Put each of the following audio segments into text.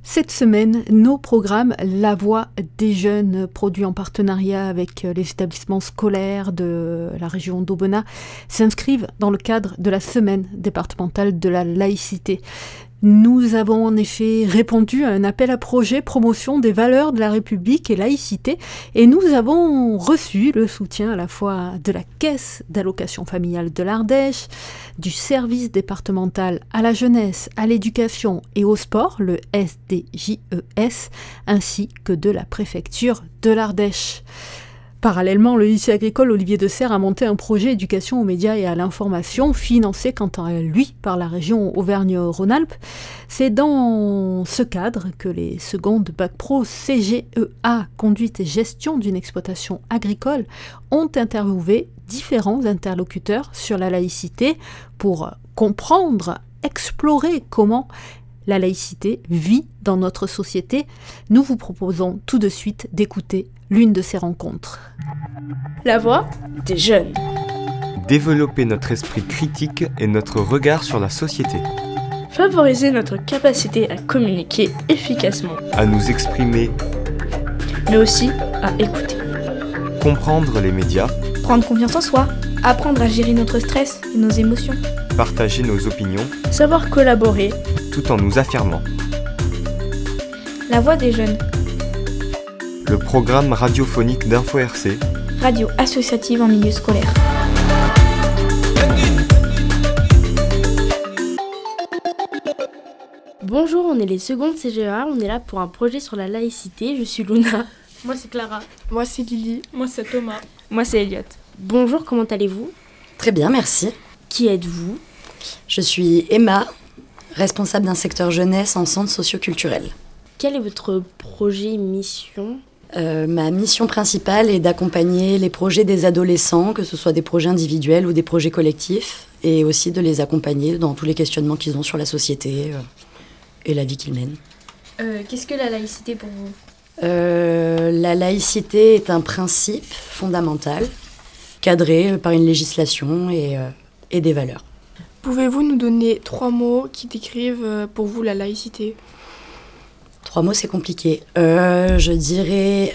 Cette semaine, nos programmes La Voix des jeunes, produits en partenariat avec les établissements scolaires de la région d'Aubenas, s'inscrivent dans le cadre de la semaine départementale de la laïcité. Nous avons en effet répondu à un appel à projet promotion des valeurs de la République et laïcité et nous avons reçu le soutien à la fois de la Caisse d'allocation familiale de l'Ardèche, du service départemental à la jeunesse, à l'éducation et au sport, le SDJES, ainsi que de la préfecture de l'Ardèche. Parallèlement, le lycée agricole Olivier de Serres a monté un projet éducation aux médias et à l'information, financé quant à lui par la région Auvergne-Rhône-Alpes. C'est dans ce cadre que les secondes Bac Pro CGEA, conduite et gestion d'une exploitation agricole, ont interviewé différents interlocuteurs sur la laïcité pour comprendre, explorer comment la laïcité vit dans notre société. Nous vous proposons tout de suite d'écouter l'une de ces rencontres. La voix des jeunes. Développer notre esprit critique et notre regard sur la société. Favoriser notre capacité à communiquer efficacement. À nous exprimer. Mais aussi à écouter. Comprendre les médias. Prendre confiance en soi. Apprendre à gérer notre stress et nos émotions. Partager nos opinions. Savoir collaborer. Tout en nous affirmant. La voix des jeunes. Le programme radiophonique d'Info RC. Radio associative en milieu scolaire. Bonjour, on est les secondes CGEA, on est là pour un projet sur la laïcité. Je suis Luna. Moi c'est Clara. Moi c'est Lily. Moi c'est Thomas. Moi c'est Elliot. Bonjour, comment allez-vous ? Très bien, merci. Qui êtes-vous ? Je suis Emma, responsable d'un secteur jeunesse en centre socio-culturel. Quel est votre projet, mission ? Ma mission principale est d'accompagner les projets des adolescents, que ce soit des projets individuels ou des projets collectifs, et aussi de les accompagner dans tous les questionnements qu'ils ont sur la société et la vie qu'ils mènent. Qu'est-ce que la laïcité pour vous ? La laïcité est un principe fondamental, cadré par une législation et des valeurs. Pouvez-vous nous donner 3 mots qui décrivent pour vous la laïcité ? 3 mots, c'est compliqué. Je dirais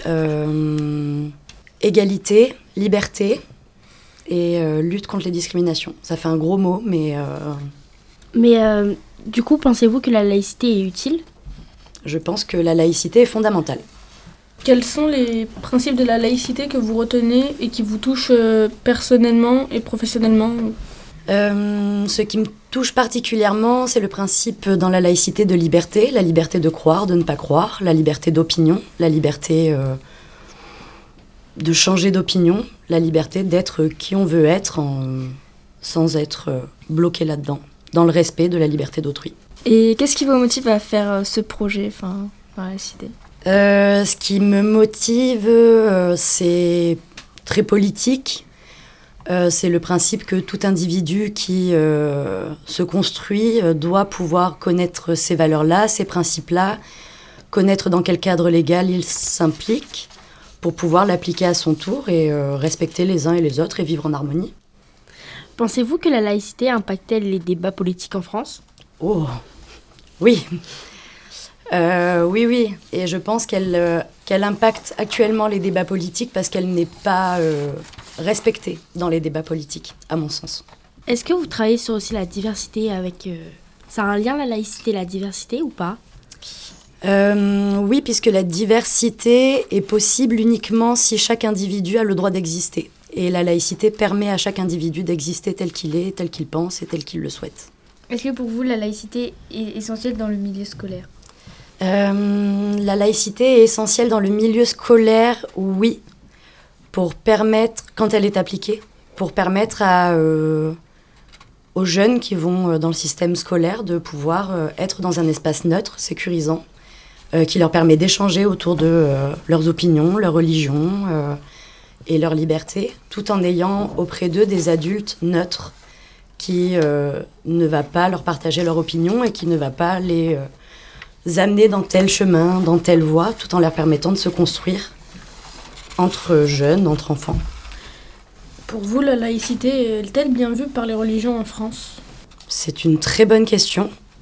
égalité, liberté et lutte contre les discriminations. Ça fait un gros mot, mais... Mais du coup, pensez-vous que la laïcité est utile ? Je pense que la laïcité est fondamentale. Quels sont les principes de la laïcité que vous retenez et qui vous touchent personnellement et professionnellement ? Ce qui me touche particulièrement, c'est le principe dans la laïcité de liberté, la liberté de croire, de ne pas croire, la liberté d'opinion, la liberté de changer d'opinion, la liberté d'être qui on veut être sans être bloqué là-dedans, dans le respect de la liberté d'autrui. Et qu'est-ce qui vous motive à faire ce projet, la laïcité ? Ce qui me motive, c'est très politique. C'est le principe que tout individu qui se construit doit pouvoir connaître ces valeurs-là, ces principes-là, connaître dans quel cadre légal il s'implique pour pouvoir l'appliquer à son tour et respecter les uns et les autres et vivre en harmonie. Pensez-vous que la laïcité impacte-t-elle les débats politiques en France ? Oh, oui. Oui. Et je pense qu'elle impacte actuellement les débats politiques parce qu'elle n'est pas respectée dans les débats politiques, à mon sens. Est-ce que vous travaillez sur aussi la diversité avec... Ça a un lien, la laïcité et la diversité, ou pas ? Oui, puisque la diversité est possible uniquement si chaque individu a le droit d'exister. Et la laïcité permet à chaque individu d'exister tel qu'il est, tel qu'il pense et tel qu'il le souhaite. Est-ce que pour vous, la laïcité est essentielle dans le milieu scolaire ? La laïcité est essentielle dans le milieu scolaire, oui, pour permettre, quand elle est appliquée, pour permettre aux jeunes qui vont dans le système scolaire de pouvoir être dans un espace neutre, sécurisant, qui leur permet d'échanger autour de leurs opinions, leur religion et leur liberté, tout en ayant auprès d'eux des adultes neutres qui ne va pas leur partager leur opinion et qui ne va pas les amener dans tel chemin, dans telle voie, tout en leur permettant de se construire entre jeunes, entre enfants. Pour vous, la laïcité est-elle bien vue par les religions en France ? C'est une très bonne question.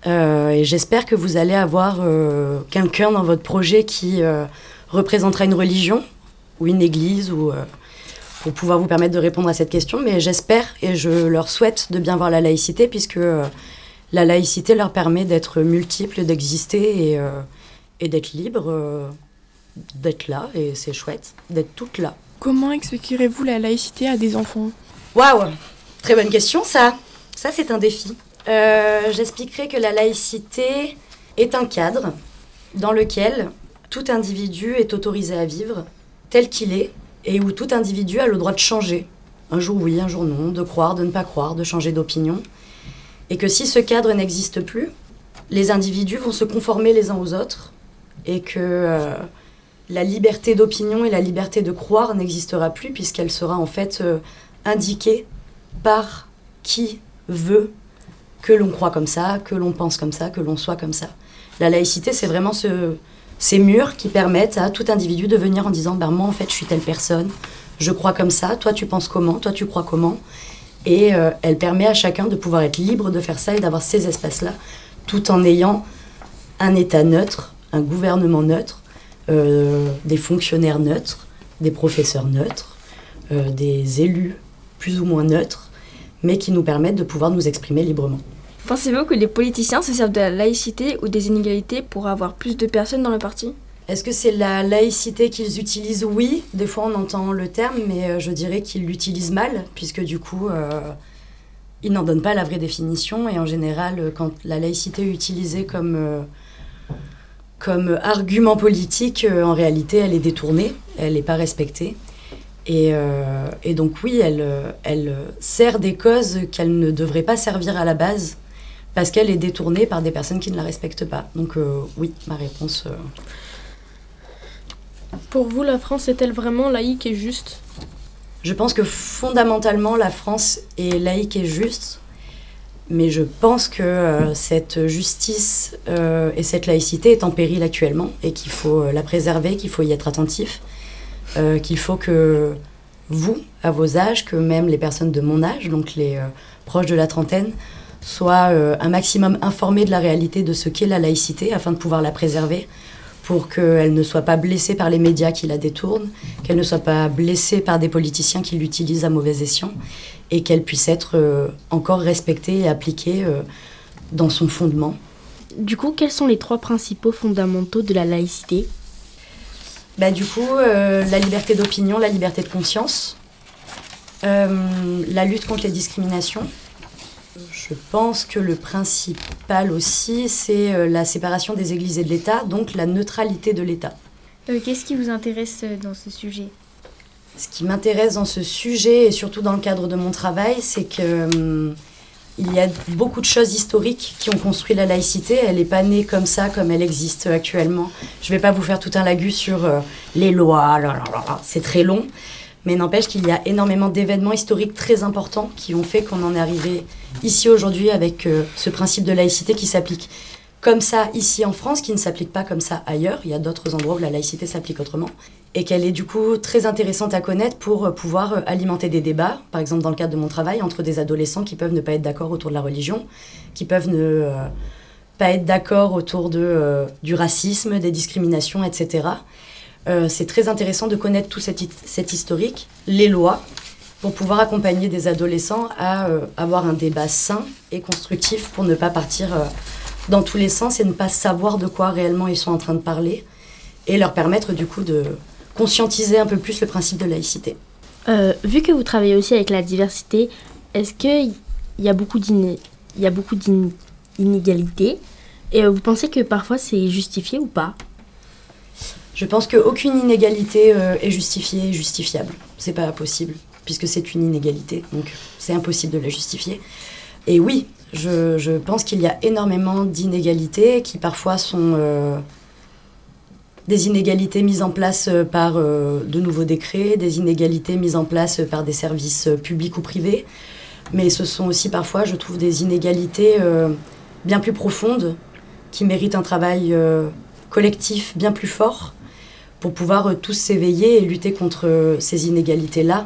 Et j'espère que vous allez avoir quelqu'un dans votre projet qui représentera une religion ou une église ou pour pouvoir vous permettre de répondre à cette question. Mais j'espère et je leur souhaite de bien voir la laïcité puisque la laïcité leur permet d'être multiples, d'exister et d'être libres, d'être là. Et c'est chouette d'être toutes là. Comment expliquerez-vous la laïcité à des enfants ? Waouh, très bonne question ça. Ça c'est un défi. J'expliquerai que la laïcité est un cadre dans lequel tout individu est autorisé à vivre tel qu'il est et où tout individu a le droit de changer. Un jour oui, un jour non, de croire, de ne pas croire, de changer d'opinion. Et que si ce cadre n'existe plus, les individus vont se conformer les uns aux autres et que la liberté d'opinion et la liberté de croire n'existera plus puisqu'elle sera en fait indiquée par qui veut que l'on croit comme ça, que l'on pense comme ça, que l'on soit comme ça. La laïcité, c'est vraiment ces murs qui permettent à tout individu de venir en disant moi en fait je suis telle personne, je crois comme ça, toi tu penses comment, toi tu crois comment. Et elle permet à chacun de pouvoir être libre de faire ça et d'avoir ces espaces-là tout en ayant un État neutre, un gouvernement neutre, des fonctionnaires neutres, des professeurs neutres, des élus plus ou moins neutres, mais qui nous permettent de pouvoir nous exprimer librement. Pensez-vous que les politiciens se servent de la laïcité ou des inégalités pour avoir plus de personnes dans le parti ? Est-ce que c'est la laïcité qu'ils utilisent ? Oui, des fois on entend le terme, mais je dirais qu'ils l'utilisent mal, puisque du coup, ils n'en donnent pas la vraie définition, et en général, quand la laïcité est utilisée comme argument politique, en réalité, elle est détournée, elle n'est pas respectée. Et donc oui, elle sert des causes qu'elle ne devrait pas servir à la base, parce qu'elle est détournée par des personnes qui ne la respectent pas. Donc oui, ma réponse... Pour vous, la France est-elle vraiment laïque et juste ? Je pense que fondamentalement, la France est laïque et juste, mais je pense que cette justice et cette laïcité est en péril actuellement et qu'il faut la préserver, qu'il faut y être attentif, qu'il faut que vous, à vos âges, que même les personnes de mon âge, donc les proches de la trentaine, soient un maximum informés de la réalité de ce qu'est la laïcité afin de pouvoir la préserver, pour qu'elle ne soit pas blessée par les médias qui la détournent, qu'elle ne soit pas blessée par des politiciens qui l'utilisent à mauvais escient, et qu'elle puisse être encore respectée et appliquée dans son fondement. Du coup, quels sont les 3 principaux fondamentaux de la laïcité ? Du coup, la liberté d'opinion, la liberté de conscience, la lutte contre les discriminations. Je pense que le principal aussi, c'est la séparation des églises et de l'État, donc la neutralité de l'État. Qu'est-ce qui vous intéresse dans ce sujet ? Ce qui m'intéresse dans ce sujet, et surtout dans le cadre de mon travail, c'est qu'il y a beaucoup de choses historiques qui ont construit la laïcité. Elle n'est pas née comme ça, comme elle existe actuellement. Je ne vais pas vous faire tout un lagus sur les lois, c'est très long. Mais n'empêche qu'il y a énormément d'événements historiques très importants qui ont fait qu'on en est arrivé ici aujourd'hui avec ce principe de laïcité qui s'applique comme ça ici en France, qui ne s'applique pas comme ça ailleurs. Il y a d'autres endroits où la laïcité s'applique autrement. Et qu'elle est du coup très intéressante à connaître pour pouvoir alimenter des débats, par exemple dans le cadre de mon travail, entre des adolescents qui peuvent ne pas être d'accord autour de la religion, qui peuvent ne pas être d'accord autour du racisme, des discriminations, etc. C'est très intéressant de connaître tout cet historique, les lois, pour pouvoir accompagner des adolescents à avoir un débat sain et constructif pour ne pas partir dans tous les sens et ne pas savoir de quoi réellement ils sont en train de parler et leur permettre du coup de conscientiser un peu plus le principe de laïcité. Vu que vous travaillez aussi avec la diversité, est-ce qu'il y a beaucoup d'inégalités et vous pensez que parfois c'est justifié ou pas ? Je pense qu'aucune inégalité est justifiée et justifiable. C'est pas possible, puisque c'est une inégalité, donc c'est impossible de la justifier. Et oui, je pense qu'il y a énormément d'inégalités qui parfois sont des inégalités mises en place par de nouveaux décrets, des inégalités mises en place par des services publics ou privés, mais ce sont aussi parfois, je trouve, des inégalités bien plus profondes qui méritent un travail collectif bien plus fort pour pouvoir tous s'éveiller et lutter contre ces inégalités-là,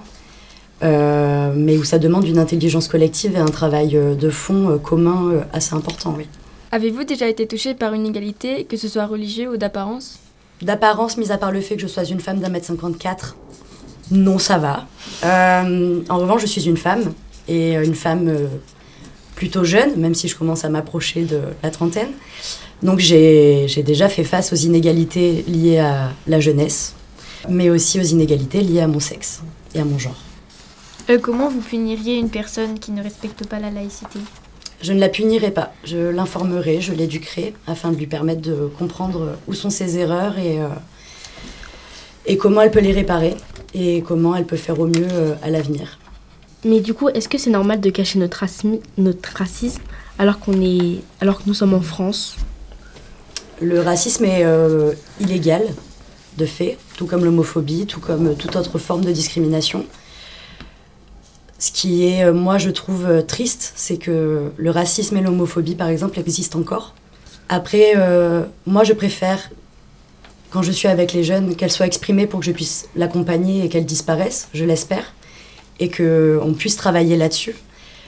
mais où ça demande une intelligence collective et un travail de fond commun assez important, oui. Avez-vous déjà été touché par une inégalité, que ce soit religieux ou d'apparence ? D'apparence, mis à part le fait que je sois une femme d'1m54, non, ça va. En revanche, je suis une femme, et une femme plutôt jeune, même si je commence à m'approcher de la trentaine. Donc j'ai déjà fait face aux inégalités liées à la jeunesse, mais aussi aux inégalités liées à mon sexe et à mon genre. Comment vous puniriez une personne qui ne respecte pas la laïcité ? Je ne la punirai pas, je l'informerai, je l'éduquerai, afin de lui permettre de comprendre où sont ses erreurs et comment elle peut les réparer, et comment elle peut faire au mieux à l'avenir. Mais du coup, est-ce que c'est normal de cacher notre racisme alors que nous sommes en France ? Le racisme est illégal, de fait, tout comme l'homophobie, tout comme toute autre forme de discrimination. Ce qui est, moi, je trouve triste, c'est que le racisme et l'homophobie, par exemple, existent encore. Après, moi, je préfère, quand je suis avec les jeunes, qu'elles soient exprimées pour que je puisse l'accompagner et qu'elles disparaissent, je l'espère, et qu'on puisse travailler là-dessus.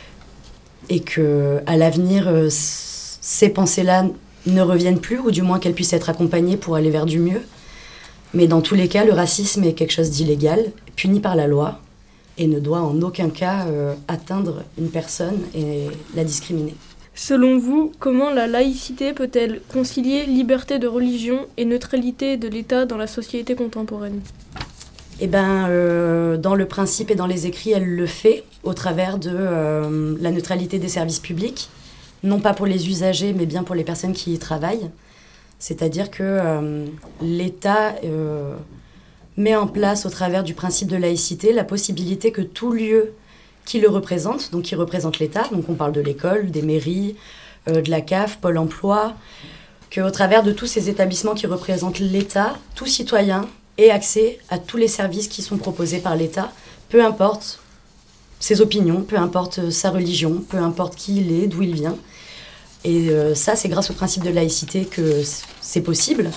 Et qu'à l'avenir, ces pensées-là ne reviennent plus, ou du moins qu'elles puissent être accompagnées pour aller vers du mieux. Mais dans tous les cas, le racisme est quelque chose d'illégal, puni par la loi, et ne doit en aucun cas atteindre une personne et la discriminer. Selon vous, comment la laïcité peut-elle concilier liberté de religion et neutralité de l'État dans la société contemporaine ? Eh bien, dans le principe et dans les écrits, elle le fait au travers de la neutralité des services publics, non pas pour les usagers, mais bien pour les personnes qui y travaillent. C'est-à-dire que l'État met en place, au travers du principe de laïcité, la possibilité que tout lieu qui le représente, donc qui représente l'État, donc on parle de l'école, des mairies, de la CAF, Pôle emploi, qu'au travers de tous ces établissements qui représentent l'État, tout citoyen ait accès à tous les services qui sont proposés par l'État, peu importe ses opinions, peu importe sa religion, peu importe qui il est, d'où il vient. Et ça, c'est grâce au principe de laïcité que c'est possible.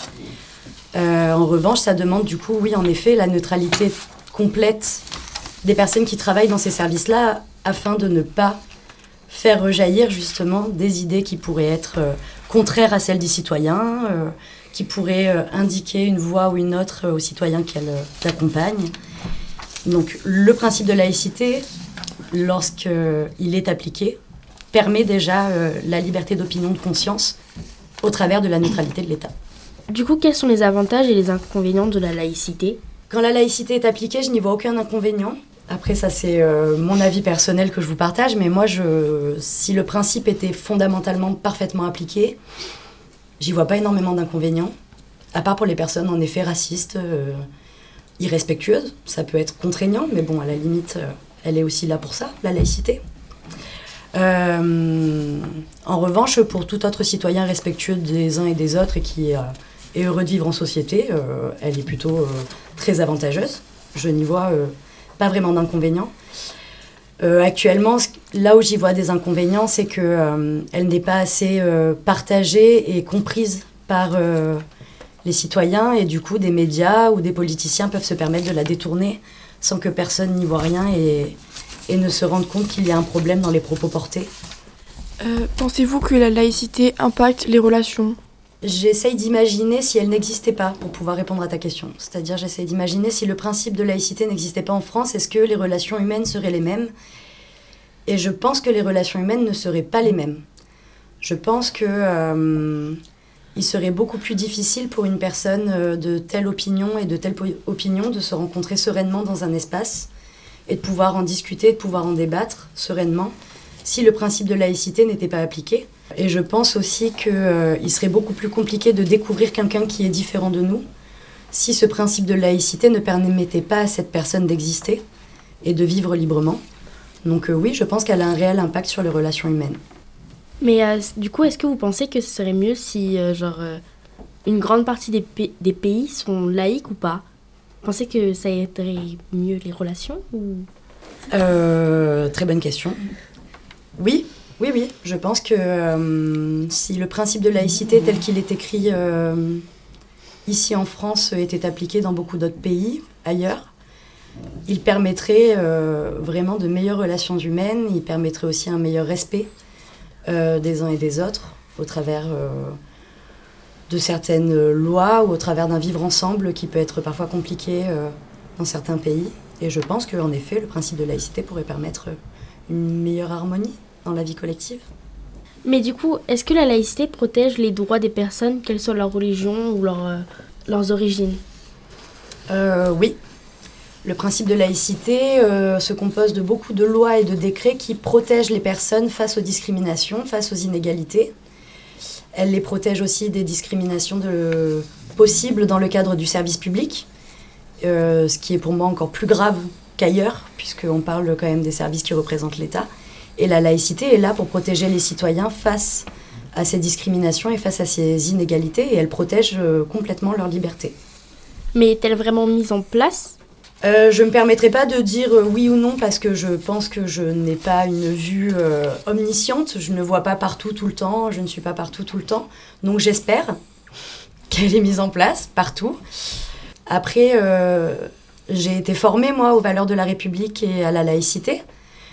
En revanche, ça demande du coup, oui, en effet, la neutralité complète des personnes qui travaillent dans ces services-là, afin de ne pas faire rejaillir justement des idées qui pourraient être contraires à celles des citoyens, qui pourraient indiquer une voie ou une autre aux citoyens qu'elles accompagnent. Donc le principe de laïcité, lorsqu'il est appliqué, permet déjà la liberté d'opinion, de conscience, au travers de la neutralité de l'État. Du coup, quels sont les avantages et les inconvénients de la laïcité ? Quand la laïcité est appliquée, je n'y vois aucun inconvénient. Après, ça, c'est mon avis personnel que je vous partage, mais moi, si le principe était fondamentalement parfaitement appliqué, j'y vois pas énormément d'inconvénients, à part pour les personnes, en effet, racistes, irrespectueuses. Ça peut être contraignant, mais bon, à la limite, elle est aussi là pour ça, la laïcité. En revanche, pour tout autre citoyen respectueux des uns et des autres et qui est heureux de vivre en société, elle est plutôt très avantageuse. Je n'y vois pas vraiment d'inconvénients. Actuellement, là où j'y vois des inconvénients, c'est qu'elle n'est pas assez partagée et comprise par les citoyens, et du coup, des médias ou des politiciens peuvent se permettre de la détourner sans que personne n'y voit rien et ne se rende compte qu'il y a un problème dans les propos portés. Pensez-vous que la laïcité impacte les relations ? J'essaye d'imaginer si elle n'existait pas, pour pouvoir répondre à ta question. C'est-à-dire, j'essaye d'imaginer si le principe de laïcité n'existait pas en France, est-ce que les relations humaines seraient les mêmes ? Et je pense que les relations humaines ne seraient pas les mêmes. Je pense que il serait beaucoup plus difficile pour une personne de telle opinion et de telle opinion de se rencontrer sereinement dans un espace et de pouvoir en discuter, de pouvoir en débattre sereinement, si le principe de laïcité n'était pas appliqué. Et je pense aussi qu'il serait beaucoup plus compliqué de découvrir quelqu'un qui est différent de nous si ce principe de laïcité ne permettait pas à cette personne d'exister et de vivre librement. Donc oui, je pense qu'elle a un réel impact sur les relations humaines. Mais du coup, est-ce que vous pensez que ce serait mieux si une grande partie des pays sont laïques ou pas ? Vous pensez que ça aiderait mieux les relations ou... Très bonne question. Oui, je pense que si le principe de laïcité tel qu'il est écrit ici en France était appliqué dans beaucoup d'autres pays, ailleurs, il permettrait vraiment de meilleures relations humaines, il permettrait aussi un meilleur respect des uns et des autres, au travers de certaines lois ou au travers d'un vivre ensemble qui peut être parfois compliqué dans certains pays. Et je pense qu'en effet, le principe de laïcité pourrait permettre une meilleure harmonie dans la vie collective. Mais du coup, est-ce que la laïcité protège les droits des personnes, quelle soit leur religion ou leurs origines ? Oui. Le principe de laïcité se compose de beaucoup de lois et de décrets qui protègent les personnes face aux discriminations, face aux inégalités. Elle les protège aussi des discriminations possibles dans le cadre du service public, ce qui est pour moi encore plus grave qu'ailleurs, puisqu'on parle quand même des services qui représentent l'État. Et la laïcité est là pour protéger les citoyens face à ces discriminations et face à ces inégalités, et elle protège complètement leur liberté. Mais est-elle vraiment mise en place ? Je ne me permettrai pas de dire oui ou non parce que je pense que je n'ai pas une vue omnisciente. Je ne vois pas partout tout le temps, je ne suis pas partout tout le temps. Donc j'espère qu'elle est mise en place partout. Après, j'ai été formée, moi, aux valeurs de la République et à la laïcité.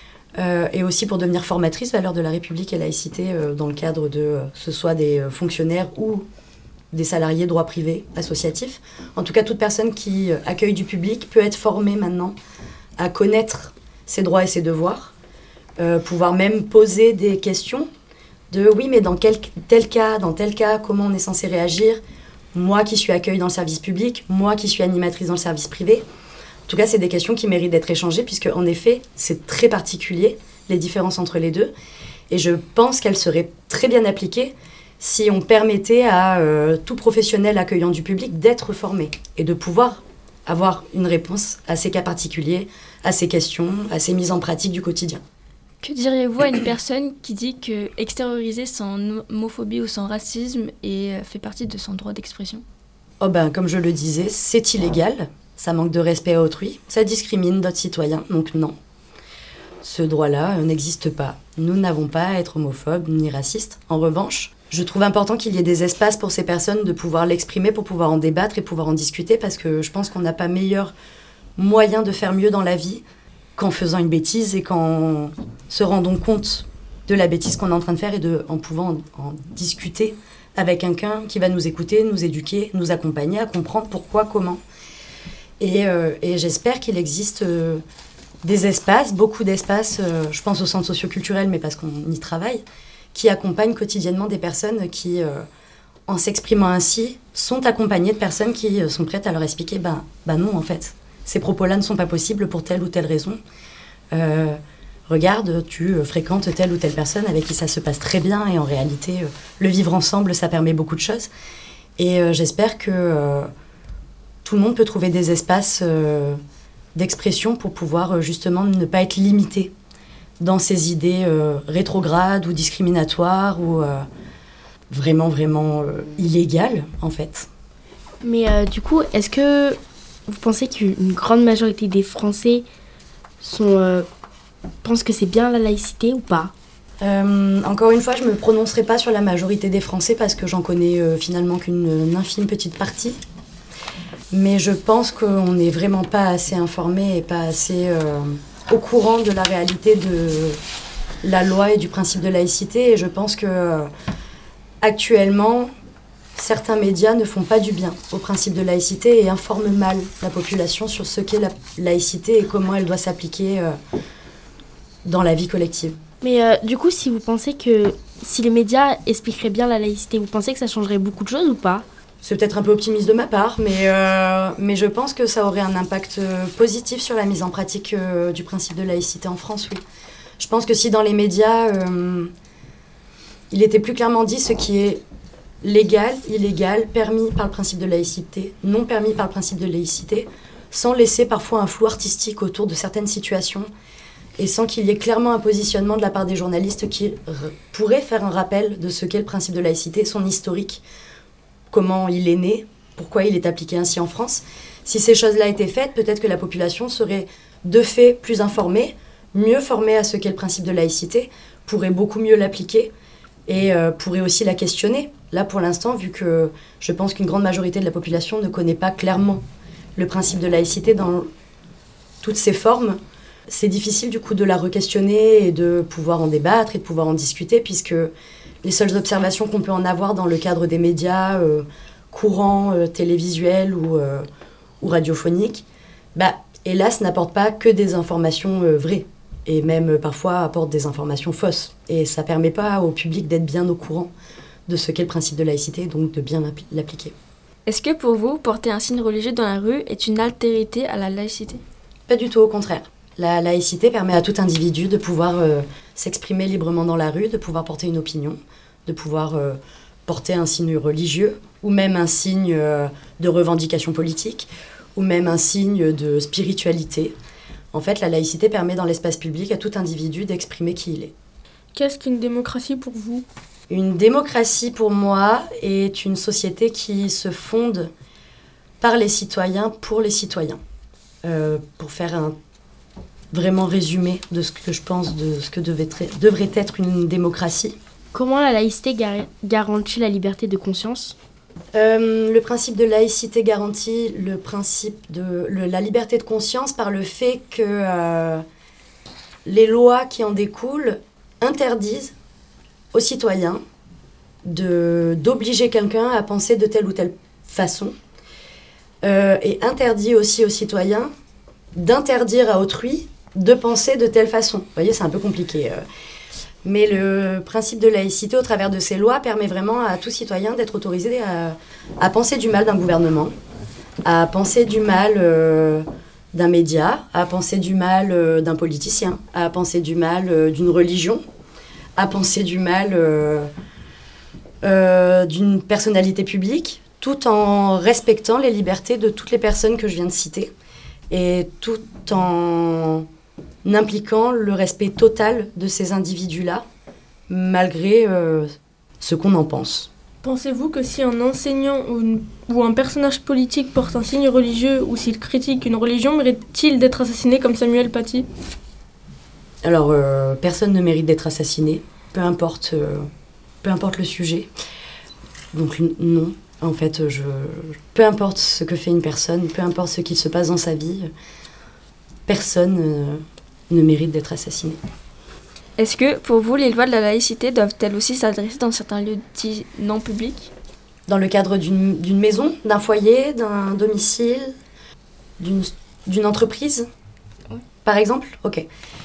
Et aussi pour devenir formatrice valeurs de la République et laïcité dans le cadre de ce soit des fonctionnaires ou des salariés droit privé associatifs. En tout cas, toute personne qui accueille du public peut être formée maintenant à connaître ses droits et ses devoirs, pouvoir même poser des questions de oui, mais dans tel cas, comment on est censé réagir ? Moi qui suis accueil dans le service public, moi qui suis animatrice dans le service privé. En tout cas, c'est des questions qui méritent d'être échangées puisque, en effet, c'est très particulier, les différences entre les deux. Et je pense qu'elles seraient très bien appliquées si on permettait à tout professionnel accueillant du public d'être formé et de pouvoir avoir une réponse à ces cas particuliers, à ces questions, à ces mises en pratique du quotidien. Que diriez-vous à une personne qui dit que extérioriser son homophobie ou son racisme fait partie de son droit d'expression ? Comme je le disais, c'est illégal, ça manque de respect à autrui, ça discrimine d'autres citoyens, donc non. Ce droit-là n'existe pas. Nous n'avons pas à être homophobes ni racistes. En revanche, je trouve important qu'il y ait des espaces pour ces personnes de pouvoir l'exprimer, pour pouvoir en débattre et pouvoir en discuter, parce que je pense qu'on n'a pas meilleur moyen de faire mieux dans la vie qu'en faisant une bêtise et qu'en se rendant compte de la bêtise qu'on est en train de faire et en pouvant en discuter avec quelqu'un qui va nous écouter, nous éduquer, nous accompagner à comprendre pourquoi, comment. Et j'espère qu'il existe des espaces, beaucoup d'espaces, je pense au centre socio-culturel, mais parce qu'on y travaille, qui accompagnent quotidiennement des personnes qui, en s'exprimant ainsi, sont accompagnées de personnes qui sont prêtes à leur expliquer non, en fait, ces propos-là ne sont pas possibles pour telle ou telle raison. Regarde, tu fréquentes telle ou telle personne avec qui ça se passe très bien et en réalité, le vivre ensemble, ça permet beaucoup de choses. Et j'espère que tout le monde peut trouver des espaces d'expression pour pouvoir justement ne pas être limité dans ces idées rétrogrades ou discriminatoires ou vraiment illégales, en fait. Mais du coup, est-ce que vous pensez qu'une grande majorité des Français pensent que c'est bien la laïcité ou pas ? Encore une fois, je ne me prononcerai pas sur la majorité des Français parce que j'en connais finalement qu'une infime petite partie. Mais je pense qu'on n'est vraiment pas assez informé et pas assez au courant de la réalité de la loi et du principe de laïcité. Et je pense que actuellement, certains médias ne font pas du bien au principe de laïcité et informent mal la population sur ce qu'est la laïcité et comment elle doit s'appliquer dans la vie collective. Mais du coup, si vous pensez que si les médias expliqueraient bien la laïcité, vous pensez que ça changerait beaucoup de choses ou pas ? C'est peut-être un peu optimiste de ma part, mais je pense que ça aurait un impact positif sur la mise en pratique du principe de laïcité en France, oui. Je pense que si dans les médias, il était plus clairement dit ce qui est légal, illégal, permis par le principe de laïcité, non permis par le principe de laïcité, sans laisser parfois un flou artistique autour de certaines situations, et sans qu'il y ait clairement un positionnement de la part des journalistes qui pourraient faire un rappel de ce qu'est le principe de laïcité, son historique, comment il est né, pourquoi il est appliqué ainsi en France. Si ces choses-là étaient faites, peut-être que la population serait de fait plus informée, mieux formée à ce qu'est le principe de laïcité, pourrait beaucoup mieux l'appliquer et pourrait aussi la questionner. Là, pour l'instant, vu que je pense qu'une grande majorité de la population ne connaît pas clairement le principe de laïcité dans toutes ses formes, c'est difficile du coup de la re-questionner et de pouvoir en débattre et de pouvoir en discuter puisque les seules observations qu'on peut en avoir dans le cadre des médias courants, télévisuels ou radiophoniques, hélas, n'apportent pas que des informations vraies, et même parfois apportent des informations fausses. Et ça ne permet pas au public d'être bien au courant de ce qu'est le principe de laïcité, donc de bien l'appliquer. Est-ce que pour vous, porter un signe religieux dans la rue est une altérité à la laïcité ? Pas du tout, au contraire. La laïcité permet à tout individu de pouvoir s'exprimer librement dans la rue, de pouvoir porter une opinion, de pouvoir porter un signe religieux, ou même un signe de revendication politique, ou même un signe de spiritualité. En fait, la laïcité permet dans l'espace public à tout individu d'exprimer qui il est. Qu'est-ce qu'une démocratie pour vous ? Une démocratie, pour moi, est une société qui se fonde par les citoyens, pour les citoyens. Pour faire un vraiment résumé de ce que je pense de ce que devrait être une démocratie. Comment la laïcité garantit la liberté de conscience ? Le principe de laïcité garantit le principe de la liberté de conscience par le fait que les lois qui en découlent interdisent aux citoyens d'obliger quelqu'un à penser de telle ou telle façon et interdit aussi aux citoyens d'interdire à autrui de penser de telle façon. Vous voyez, c'est un peu compliqué. Mais le principe de laïcité, au travers de ces lois, permet vraiment à tout citoyen d'être autorisé à penser du mal d'un gouvernement, à penser du mal d'un média, à penser du mal d'un politicien, à penser du mal d'une religion, à penser du mal d'une personnalité publique, tout en respectant les libertés de toutes les personnes que je viens de citer, et tout en impliquant le respect total de ces individus-là, malgré ce qu'on en pense. Pensez-vous que si un enseignant ou un personnage politique porte un signe religieux ou s'il critique une religion, mérite-t-il d'être assassiné comme Samuel Paty ? Alors, personne ne mérite d'être assassiné, peu importe le sujet. Donc non, en fait, peu importe ce que fait une personne, peu importe ce qui se passe dans sa vie, personne ne mérite d'être assassiné. Est-ce que, pour vous, les lois de la laïcité doivent-elles aussi s'adresser dans certains lieux dits non publics ? Dans le cadre d'une maison, d'un foyer, d'un domicile, d'une entreprise, par exemple ? Ok.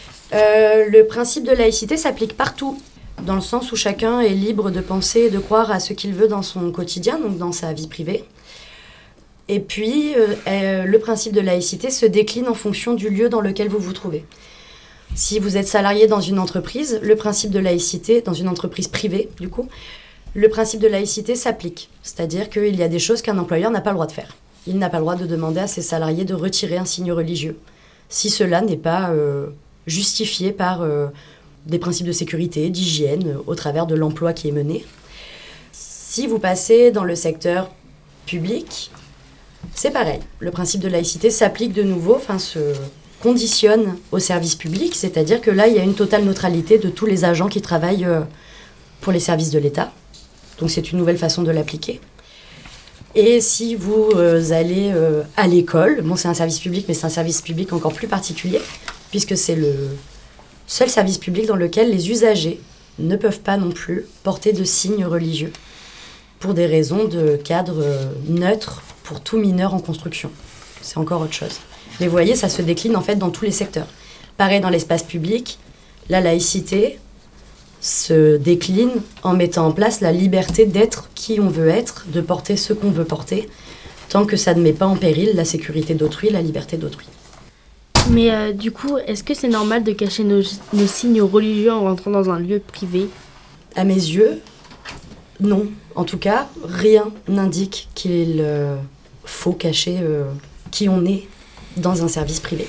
Le principe de laïcité s'applique partout, dans le sens où chacun est libre de penser et de croire à ce qu'il veut dans son quotidien, donc dans sa vie privée. Et puis, le principe de laïcité se décline en fonction du lieu dans lequel vous vous trouvez. Si vous êtes salarié dans une entreprise, le principe de laïcité, dans une entreprise privée, du coup, le principe de laïcité s'applique. C'est-à-dire qu'il y a des choses qu'un employeur n'a pas le droit de faire. Il n'a pas le droit de demander à ses salariés de retirer un signe religieux, si cela n'est pas justifié par des principes de sécurité, d'hygiène, au travers de l'emploi qui est mené. Si vous passez dans le secteur public, c'est pareil. Le principe de laïcité s'applique de nouveau, se conditionne au service public, c'est-à-dire que là, il y a une totale neutralité de tous les agents qui travaillent pour les services de l'État. Donc c'est une nouvelle façon de l'appliquer. Et si vous allez à l'école, c'est un service public, mais c'est un service public encore plus particulier, puisque c'est le seul service public dans lequel les usagers ne peuvent pas non plus porter de signes religieux, pour des raisons de cadre neutre pour tout mineur en construction. C'est encore autre chose. Mais vous voyez, ça se décline en fait dans tous les secteurs. Pareil dans l'espace public, la laïcité se décline en mettant en place la liberté d'être qui on veut être, de porter ce qu'on veut porter, tant que ça ne met pas en péril la sécurité d'autrui, la liberté d'autrui. Mais du coup, est-ce que c'est normal de cacher nos signes religieux en rentrant dans un lieu privé ? À mes yeux, non. En tout cas, rien n'indique qu'il faut cacher qui on est dans un service privé.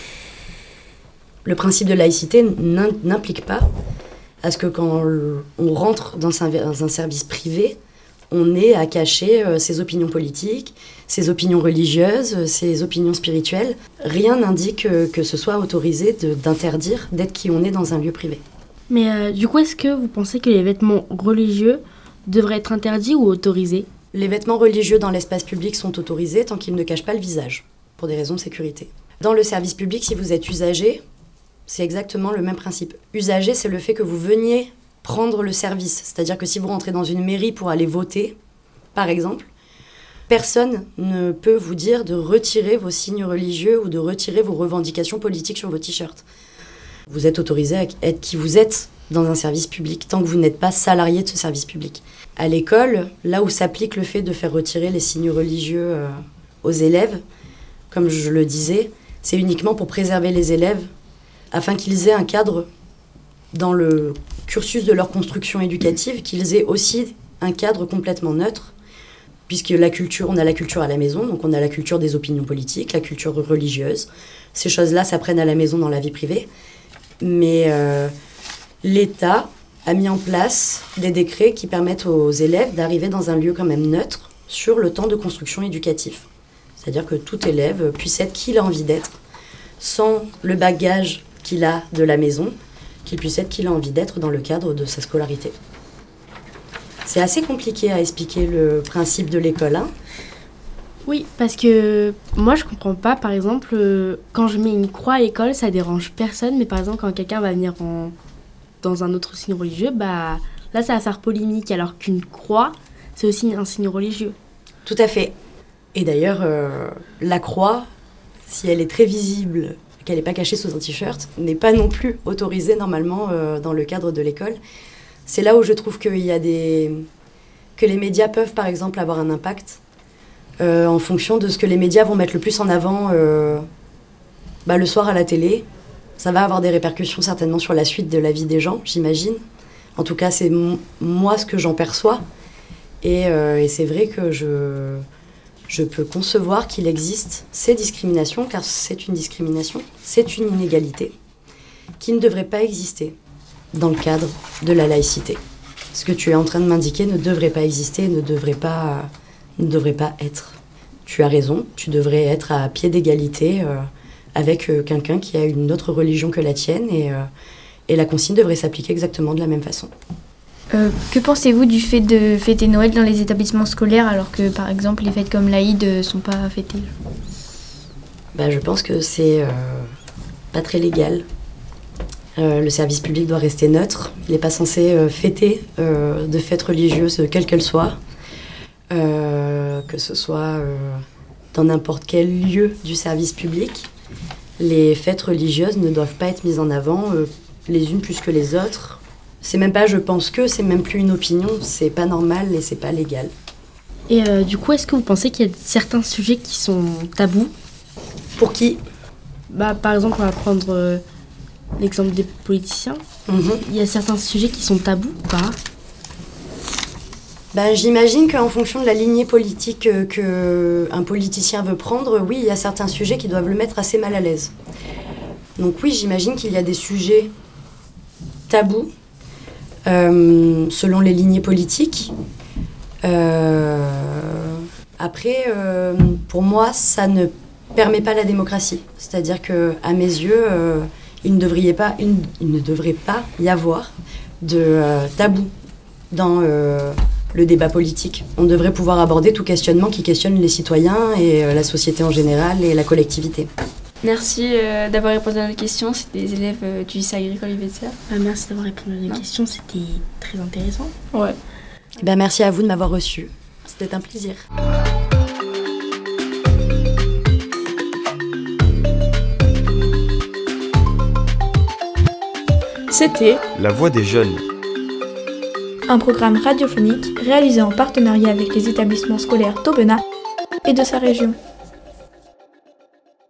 Le principe de laïcité n'implique pas à ce que quand on rentre dans un service privé, on ait à cacher ses opinions politiques, ses opinions religieuses, ses opinions spirituelles. Rien n'indique que ce soit autorisé d'interdire d'être qui on est dans un lieu privé. Mais du coup, est-ce que vous pensez que les vêtements religieux devraient être interdits ou autorisés ? Les vêtements religieux dans l'espace public sont autorisés tant qu'ils ne cachent pas le visage, pour des raisons de sécurité. Dans le service public, si vous êtes usager, c'est exactement le même principe. Usager, c'est le fait que vous veniez prendre le service. C'est-à-dire que si vous rentrez dans une mairie pour aller voter, par exemple, personne ne peut vous dire de retirer vos signes religieux ou de retirer vos revendications politiques sur vos t-shirts. Vous êtes autorisé à être qui vous êtes dans un service public, tant que vous n'êtes pas salarié de ce service public. À l'école, là où s'applique le fait de faire retirer les signes religieux aux élèves, comme je le disais, c'est uniquement pour préserver les élèves, afin qu'ils aient un cadre dans le cursus de leur construction éducative, qu'ils aient aussi un cadre complètement neutre, puisque la culture, on a la culture à la maison, donc on a la culture des opinions politiques, la culture religieuse. Ces choses-là s'apprennent à la maison dans la vie privée. Mais l'État a mis en place des décrets qui permettent aux élèves d'arriver dans un lieu quand même neutre sur le temps de construction éducatif. C'est-à-dire que tout élève puisse être qui il a envie d'être, sans le bagage qu'il a de la maison, qu'il puisse être qui il a envie d'être dans le cadre de sa scolarité. C'est assez compliqué à expliquer le principe de l'école, hein. Oui, parce que moi je comprends pas, par exemple, quand je mets une croix à l'école, ça dérange personne, mais par exemple quand quelqu'un va venir dans un autre signe religieux, bah là ça va faire polémique, alors qu'une croix, c'est aussi un signe religieux. Tout à fait. Et d'ailleurs, la croix, si elle est très visible, qu'elle n'est pas cachée sous un t-shirt, n'est pas non plus autorisée normalement dans le cadre de l'école. C'est là où je trouve que les médias peuvent par exemple avoir un impact en fonction de ce que les médias vont mettre le plus en avant le soir à la télé. Ça va avoir des répercussions certainement sur la suite de la vie des gens, j'imagine. En tout cas, c'est moi ce que j'en perçois. Et c'est vrai que je peux concevoir qu'il existe ces discriminations, car c'est une discrimination, c'est une inégalité qui ne devrait pas exister dans le cadre de la laïcité. Ce que tu es en train de m'indiquer ne devrait pas exister, ne devrait pas être. Tu as raison, tu devrais être à pied d'égalité avec quelqu'un qui a une autre religion que la tienne et la consigne devrait s'appliquer exactement de la même façon. Que pensez-vous du fait de fêter Noël dans les établissements scolaires alors que par exemple les fêtes comme l'Aïd ne sont pas fêtées ? Je pense que c'est pas très légal. Le service public doit rester neutre. Il n'est pas censé fêter de fêtes religieuses, quelles qu'elles soient. Que ce soit dans n'importe quel lieu du service public. Les fêtes religieuses ne doivent pas être mises en avant les unes plus que les autres. C'est même pas je pense que, c'est même plus une opinion, c'est pas normal et c'est pas légal. Et du coup, est-ce que vous pensez qu'il y a certains sujets qui sont tabous ? Pour qui ? Par exemple, on va prendre l'exemple des politiciens. Il y a certains sujets qui sont tabous ou pas ? J'imagine qu'en fonction de la lignée politique qu'un politicien veut prendre, oui, il y a certains sujets qui doivent le mettre assez mal à l'aise. Donc oui, j'imagine qu'il y a des sujets tabous selon les lignées politiques. Après, pour moi, ça ne permet pas la démocratie. C'est-à-dire qu'à mes yeux, il ne devrait pas y avoir de tabou dans le débat politique. On devrait pouvoir aborder tout questionnement qui questionne les citoyens et la société en général et la collectivité. Merci d'avoir répondu à nos questions. C'était les élèves du lycée agricole Yves-Serre. Merci d'avoir répondu à nos questions, c'était très intéressant. Ouais. Merci à vous de m'avoir reçu. C'était un plaisir. C'était La Voix des jeunes. Un programme radiophonique réalisé en partenariat avec les établissements scolaires d'Aubenas et de sa région.